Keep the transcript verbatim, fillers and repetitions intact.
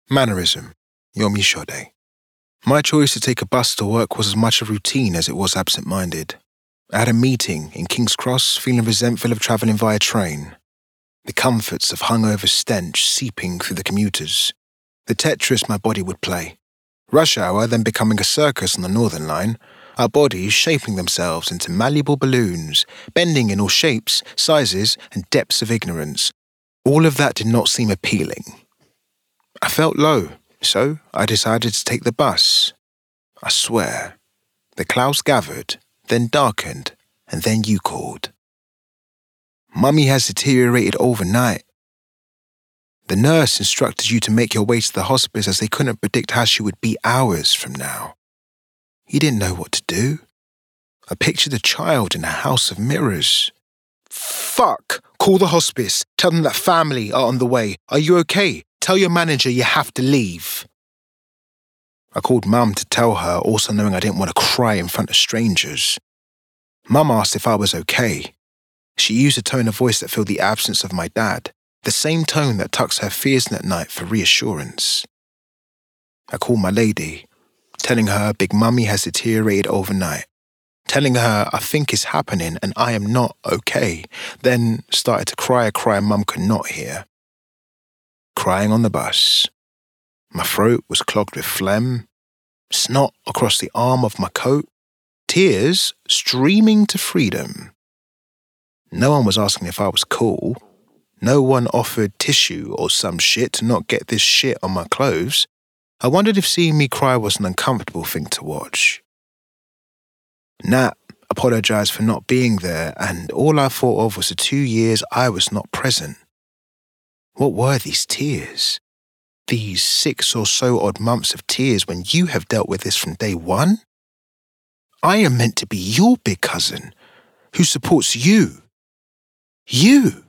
Mannerism, Yom Yishode. My choice to take a bus to work was as much a routine as it was absent-minded. I had a meeting in King's Cross, feeling resentful of travelling via train. The comforts of hungover stench seeping through the commuters. The Tetris my body would play. Rush hour then becoming a circus on the Northern Line, our bodies shaping themselves into malleable balloons, bending in all shapes, sizes, and depths of ignorance. All of that did not seem appealing. I felt low, so I decided to take the bus. I swear. The clouds gathered, then darkened, and then you called. Mummy has deteriorated overnight. The nurse instructed you to make your way to the hospice as they couldn't predict how she would be hours from now. You didn't know what to do. I pictured a child in a house of mirrors. Fuck! Call the hospice. Tell them that family are on the way. Are you okay? Tell your manager you have to leave. I called Mum to tell her, also knowing I didn't want to cry in front of strangers. Mum asked if I was okay. She used a tone of voice that filled the absence of my dad, the same tone that tucks her fears in at night for reassurance. I called my lady, telling her Big Mummy has deteriorated overnight, telling her I think it's happening and I am not okay, then started to cry a cry Mum could not hear. Crying on the bus. My throat was clogged with phlegm, snot across the arm of my coat, tears streaming to freedom. No one was asking if I was cool. No one offered tissue or some shit to not get this shit on my clothes. I wondered if seeing me cry was an uncomfortable thing to watch. Nat apologized for not being there, and all I thought of was the two years I was not present. What were these tears? These six or so odd months of tears when you have dealt with this from day one? I am meant to be your big cousin, who supports you. You!